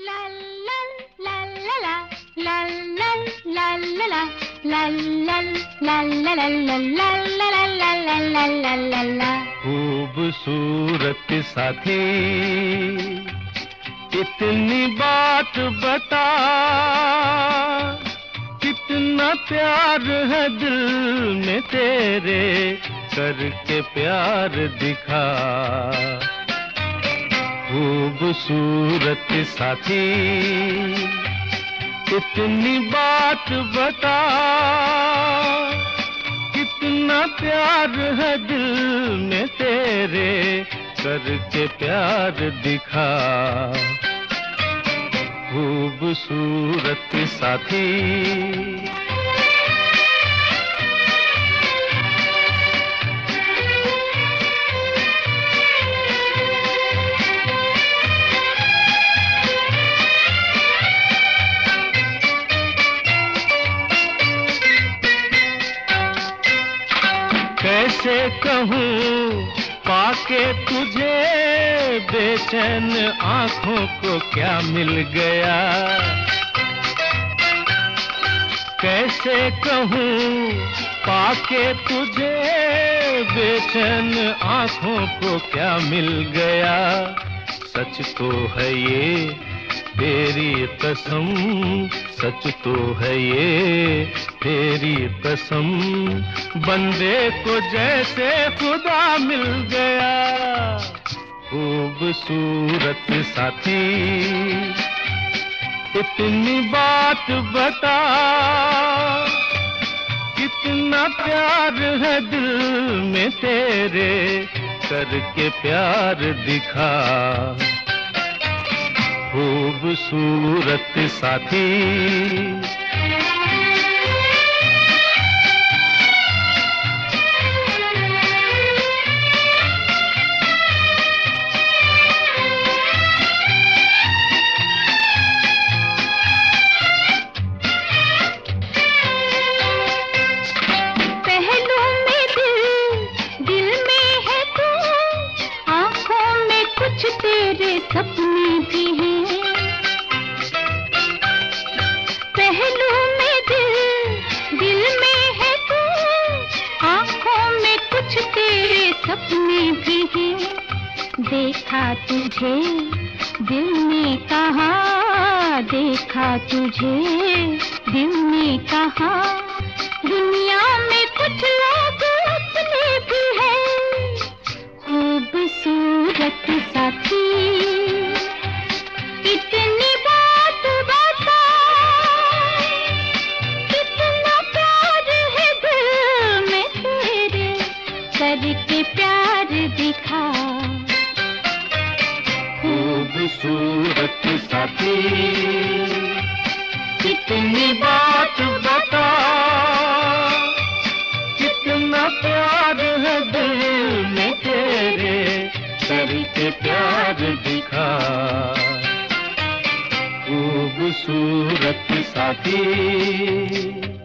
ला ला ला ला ला ला ला ला ला ला ला ला ला ला ला ला ला ला ला ला। खूबसूरत साथी इतनी बात बता, कितना प्यार है दिल में तेरे, करके प्यार दिखा। खूबसूरत साथी इतनी बात बता, कितना प्यार है दिल में तेरे, करके प्यार दिखा। खूबसूरत साथी कैसे कहूँ पाके तुझे, बेचैन आँखों को क्या मिल गया। कैसे कहूँ पाके तुझे, बेचैन आँखों को क्या मिल गया। सच तो है ये तेरी कसम, सच तो है ये तेरी कसम, बंदे को जैसे खुदा मिल गया। खूबसूरत साथी इतनी बात बता, कितना प्यार है दिल में तेरे, करके प्यार दिखा। खूबसूरत साथी पहलू में दिल, दिल में है तू, आँखों में कुछ तेरे सपने भी हैं। पहलू में दिल, दिल में है तू, आँखों में कुछ तेरे सपने भी हैं। देखा तुझे दिल ने कहा, देखा तुझे दिल ने कहा, दुनिया में कुछ लोग अपने भी हैं। खूबसूरत साथी इतनी बात बता, कितना प्यार है दिल में तेरे, करके प्यार दिखा। खूबसूरत साथी कितनी बात बता, कितना प्यार है दिल में तेरे, करके प्यार दिखा। खूबसूरत साथी